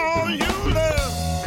show you love.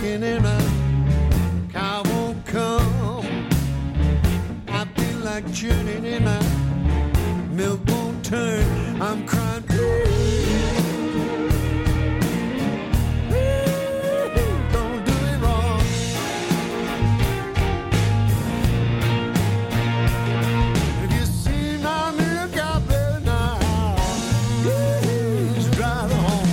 walking and my car won't come. I feel like churning and my milk won't turn. I'm crying. Don't do it wrong. If you see my milk out there now, please drive it home.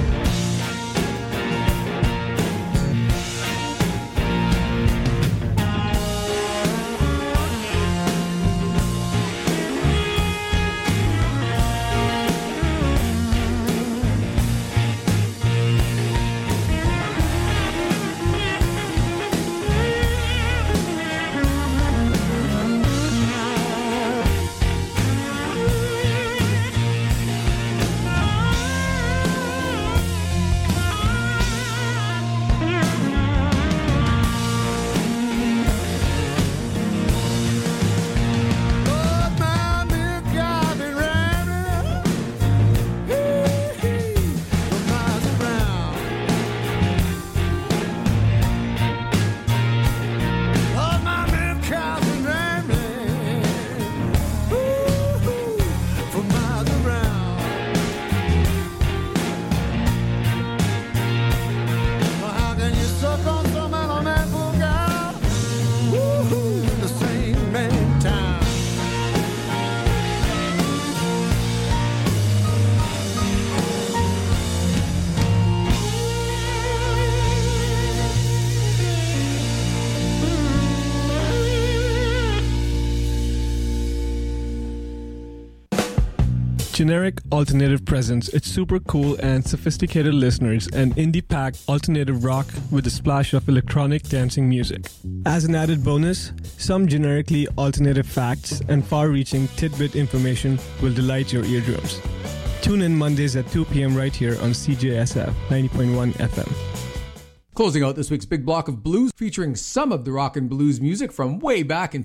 Generic Alternative presents its super cool and sophisticated listeners an indie-packed alternative rock with a splash of electronic dancing music. As an added bonus, some generically alternative facts and far-reaching tidbit information will delight your eardrums. Tune in Mondays at 2 p.m. right here on CJSF 90.1 FM. Closing out this week's big block of blues, featuring some of the rock and blues music from way back in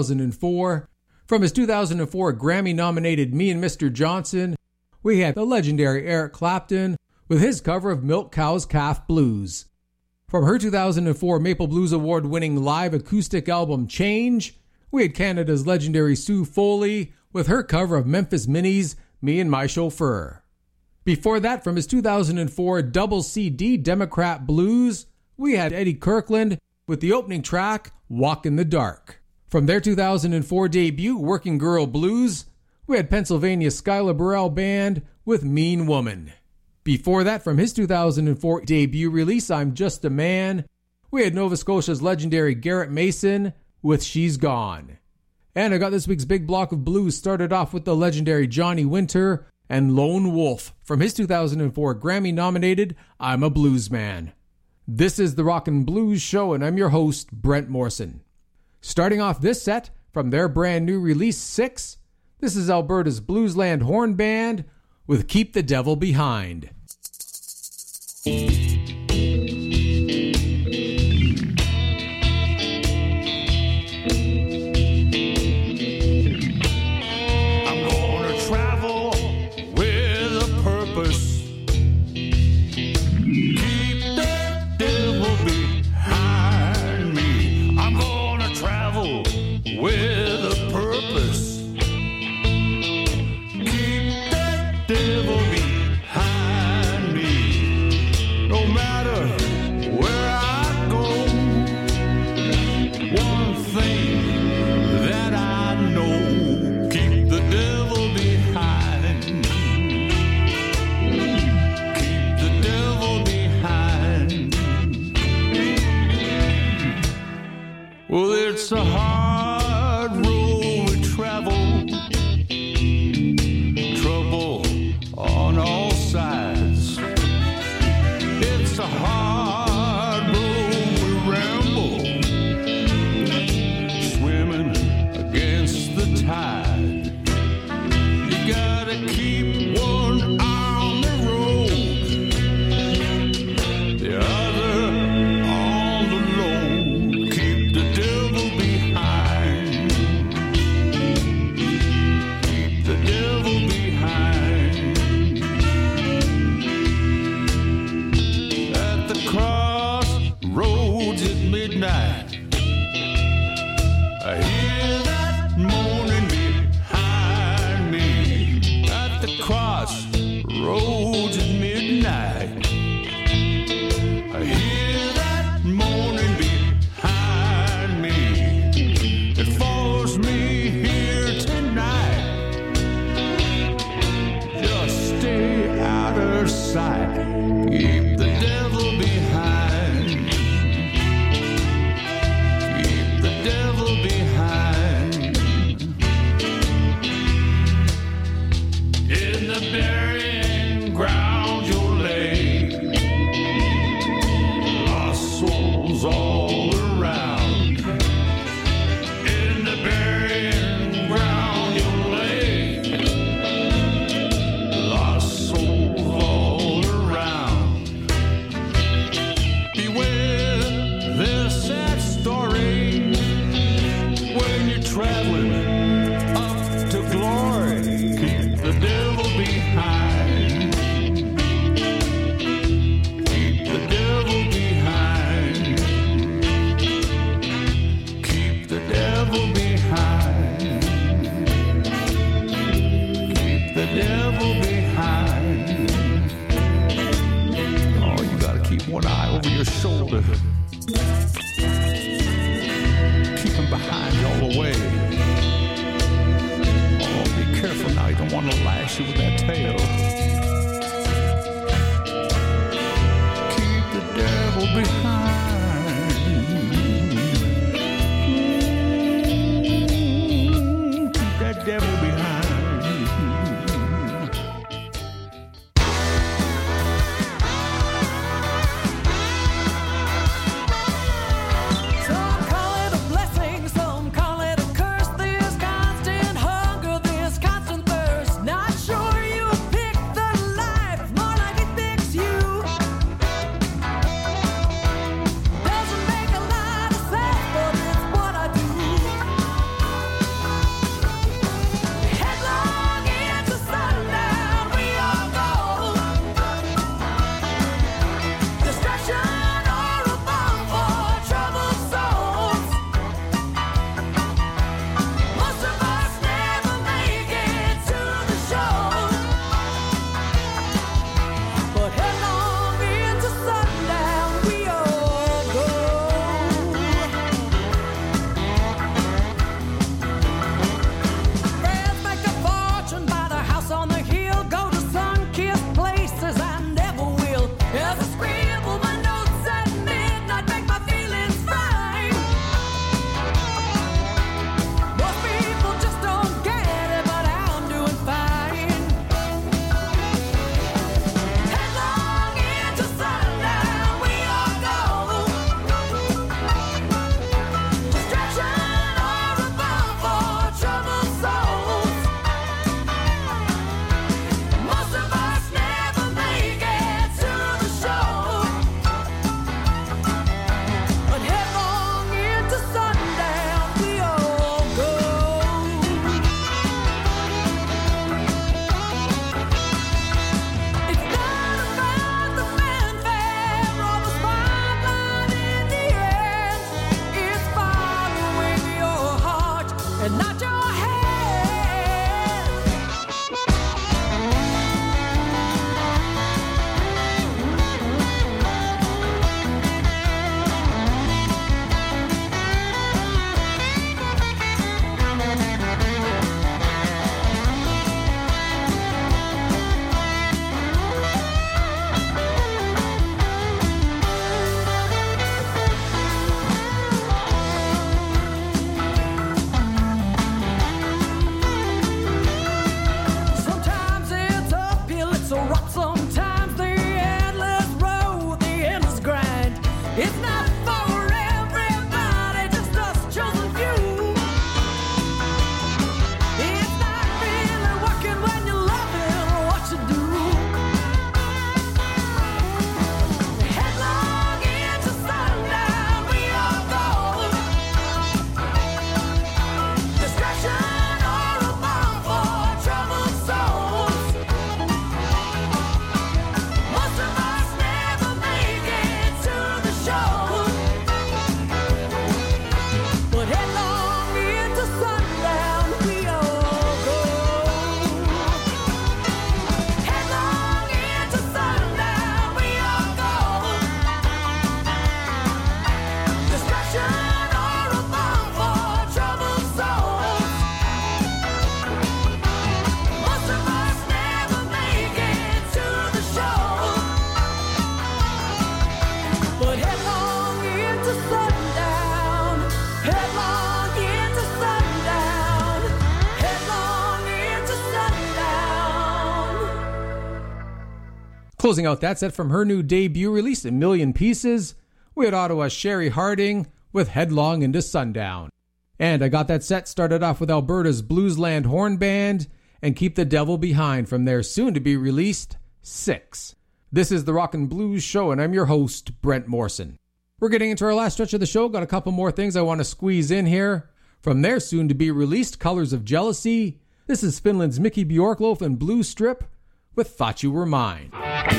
2004. From his 2004 Grammy-nominated Me and Mr. Johnson, we had the legendary Eric Clapton with his cover of Milk Cow's Calf Blues. From her 2004 Maple Blues Award-winning live acoustic album Change, we had Canada's legendary Sue Foley with her cover of Memphis Minnie's Me and My Chauffeur. Before that, from his 2004 double CD Democrat Blues, we had Eddie Kirkland with the opening track Walk in the Dark. From their 2004 debut, Working Girl Blues, we had Pennsylvania Skylar Burrell Band with Mean Woman. Before that, from his 2004 debut release, I'm Just a Man, we had Nova Scotia's legendary Garrett Mason with She's Gone. And I got this week's big block of blues started off with the legendary Johnny Winter and Lone Wolf from his 2004 Grammy-nominated I'm a Blues Man. This is the Rock and Blues Show, and I'm your host, Brent Morrison. Starting off this set from their brand new release 6, this is Alberta's Bluesland Horn Band with Keep the Devil Behind. Well, it's a hard road we travel, trouble on all sides. It's a hard roads at midnight. I hear that moaning behind me at the crossroads at midnight. I hear that moaning behind me. It follows me here tonight. Just stay out of sight. Keep the devil behind. Keep the devil behind. In the burying ground you'll lay lost souls all around. In the burying ground you'll lay lost souls all around. Beware this sad story when you're traveling up to glory. Keep the devil behind. Keep the devil behind. Keep the devil behind. Keep the devil behind. Oh, you gotta keep one eye over your shoulder. Keep him behind you all the way. Oh, be careful now. You don't want to lash you with that tail. Keep the devil behind. Keep that devil behind. Some call it a blessing, some call it a curse. This constant hunger, this constant thirst. Not sure you picked the Closing out that set from her new debut release, A Million Pieces, we had Ottawa's Sherry Harding with Headlong into Sundown. And I got that set started off with Alberta's Bluesland Horn Band and Keep the Devil Behind from their soon-to-be-released Six. This is the Rockin' Blues Show, and I'm your host, Brent Morrison. We're getting into our last stretch of the show. Got a couple more things I want to squeeze in here. From their soon-to-be-released Colors of Jealousy, this is Finland's Mickey Bjorklof and Blue Strip with Thought You Were Mine.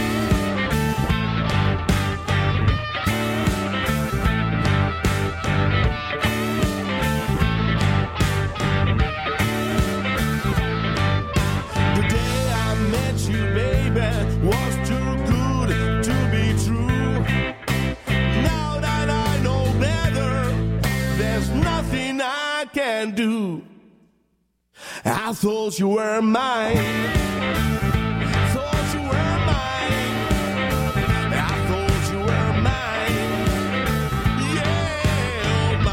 Was too good to be true. Now that I know better, there's nothing I can do. I thought you were mine. Thought you were mine. I thought you were mine. Yeah,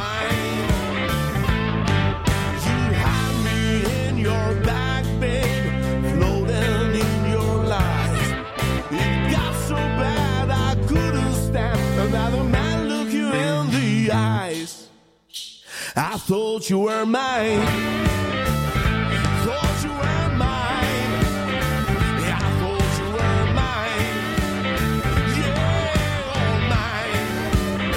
mine. You had me in your back, babe, floating in your life. It got so bad I couldn't stand another man look you in the eyes. I thought you were mine. Thought you were mine. Yeah, I thought you were mine. Yeah, mine.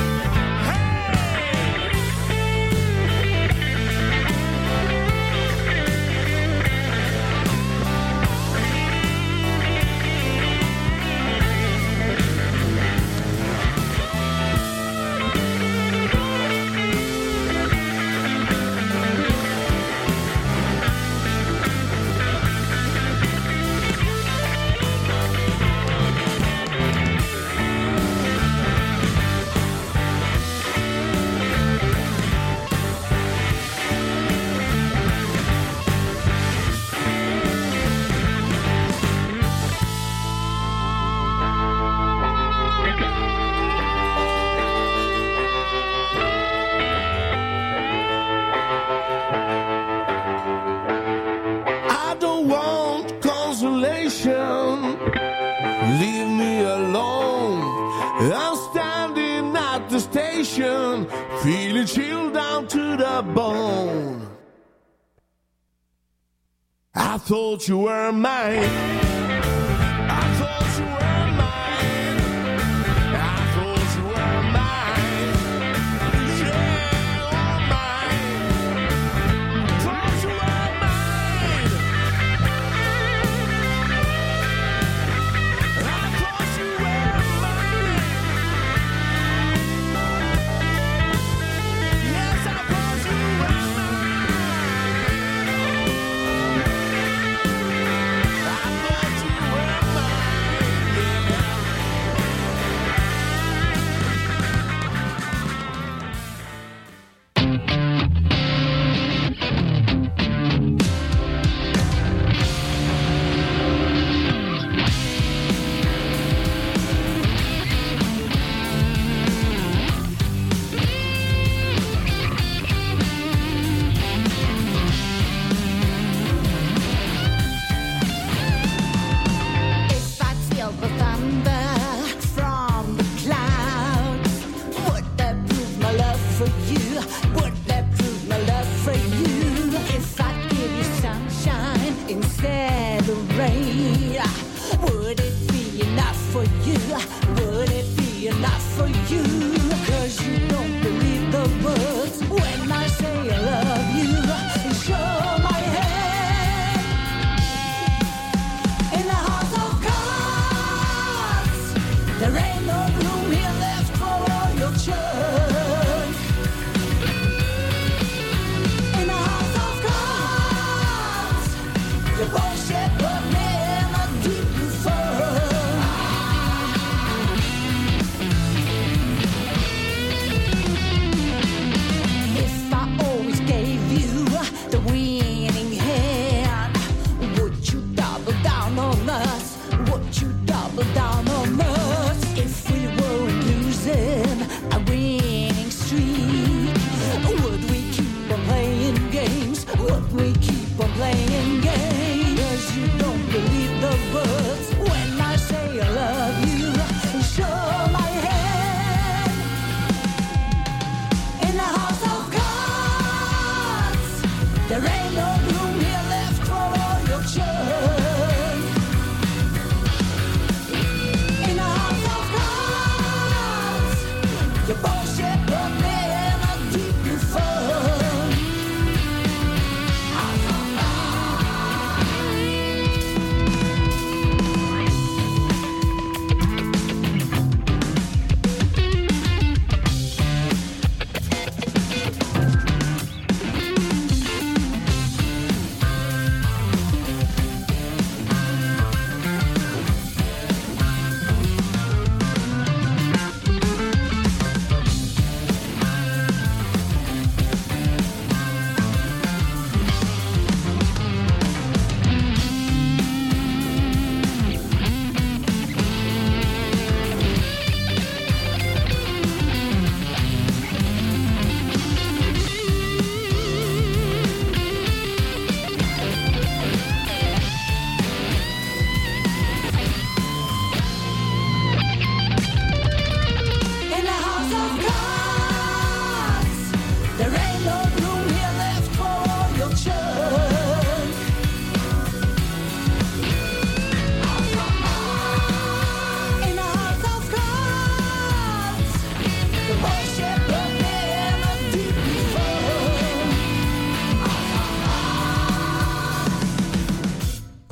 I don't want consolation. Leave me alone. I'm standing at the station, feeling chilled down to the bone. I thought you were mine. I thought you were mine. I thought you were mine. Yeah, mine. Thought you were mine. I thought you were mine. Yes, I thought you were mine. I thought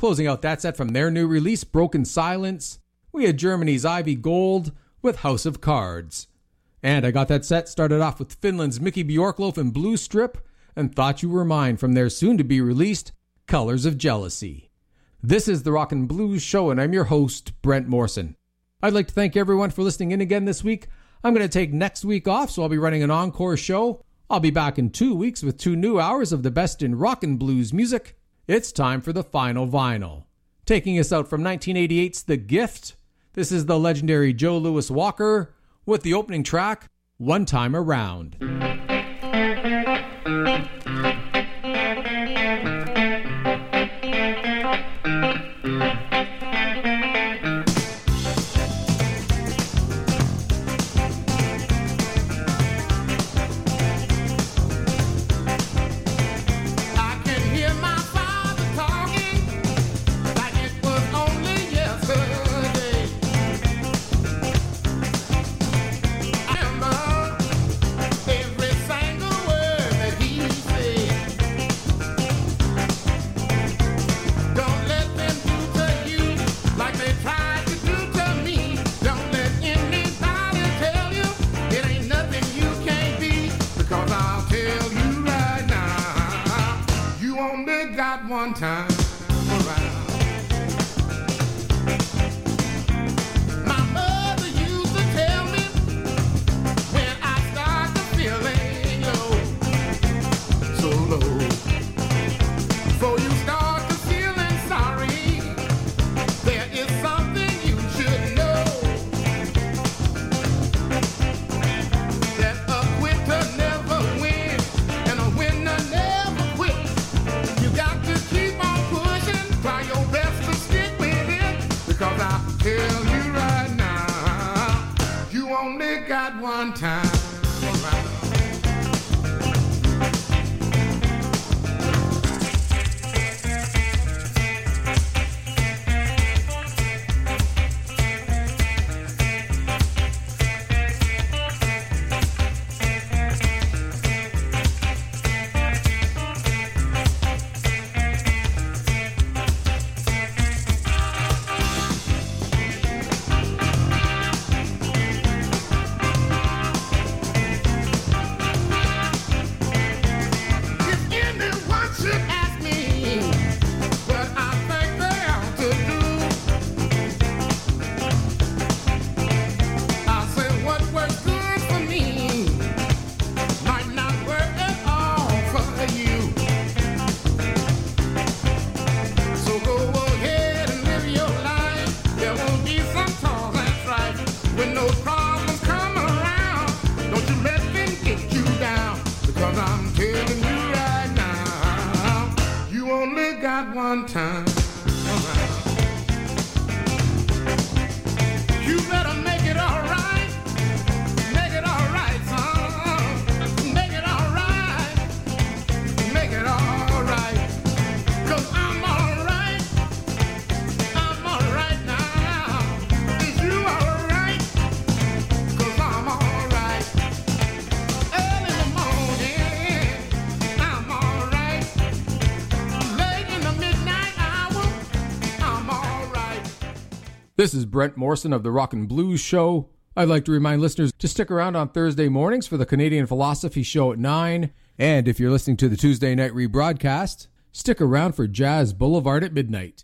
Closing out that set from their new release, Broken Silence, we had Germany's Ivy Gold with House of Cards. And I got that set started off with Finland's Mickey Bjorklof and Blue Strip and Thought You Were Mine from their soon-to-be-released Colors of Jealousy. This is the Rock and Blues Show, and I'm your host, Brent Morrison. I'd like to thank everyone for listening in again this week. I'm going to take next week off, so I'll be running an encore show. I'll be back in 2 weeks with 2 new hours of the best in rock and blues music. It's time for the final vinyl. Taking us out from 1988's The Gift, this is the legendary Joe Louis Walker with the opening track, One Time Around. One time around. My mother used to tell me when I start to feeling low, so low. Before you start to feeling sorry, there is something you should know, that a quitter never wins and a winner never quits. You got to keep on pushing, try your best to stick with it, because I tell you right now, you only got one time around. One time around. You better make it all right. Make it all right, son. Make it all right. Make it all right. 'Cause I'm all right. I'm all right now. Is you all right? 'Cause I'm all right. Early in the morning, I'm all right. Late in the midnight hour, I'm all right. This is Brent Morrison of the Rock and Blues Show. I'd like to remind listeners to stick around on Thursday mornings for the Canadian Philosophy Show at 9. And if you're listening to the Tuesday night rebroadcast, stick around for Jazz Boulevard at midnight.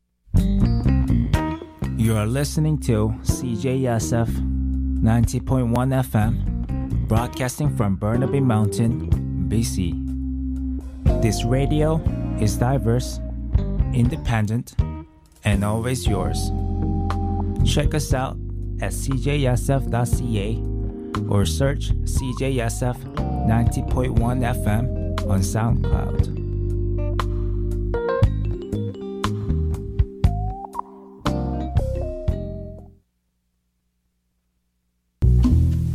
You are listening to CJSF 90.1 FM, broadcasting from Burnaby Mountain, BC. This radio is diverse, independent, and always yours. Check us out at cjsf.ca or search CJSF 90.1 FM on SoundCloud.